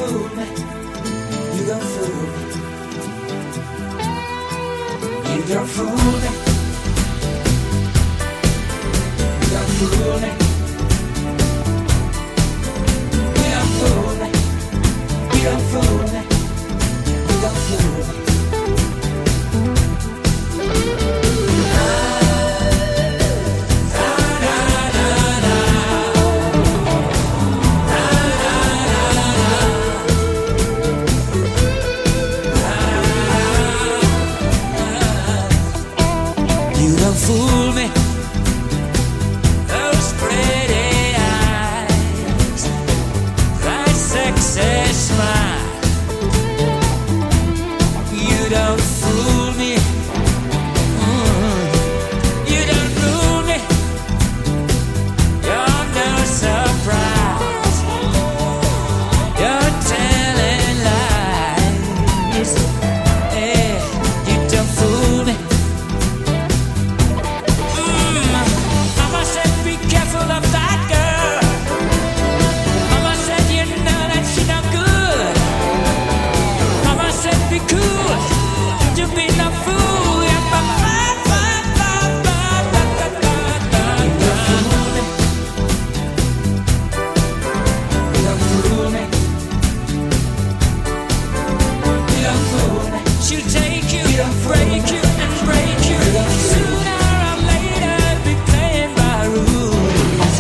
fool me. You don't fool me. You don't fool me. You don't fool me. You don't fool me. You don't fool me. You don't fool me. Fool me, those pretty eyes, that sexy smile. You don't fool me. You don't fool me. You're no surprise. You're telling lies. Hey, you don't fool me. She'll take you, break you, and break you. Sooner or later, be playing by rules.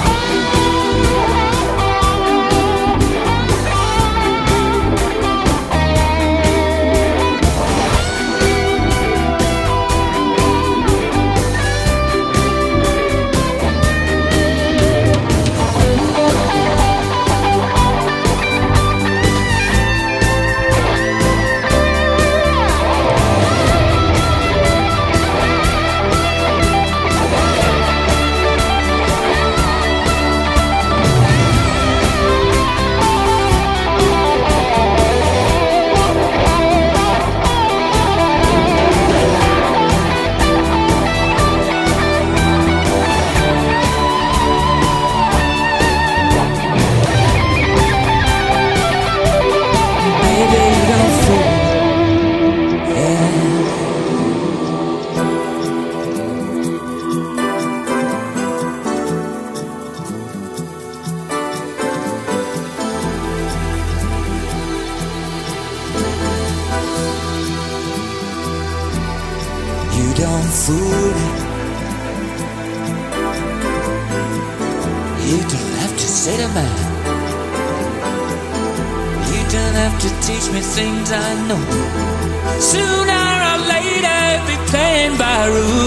You don't fool me. You don't have to say to man. You don't have to teach me things I know. Sooner or later, be playing by rules.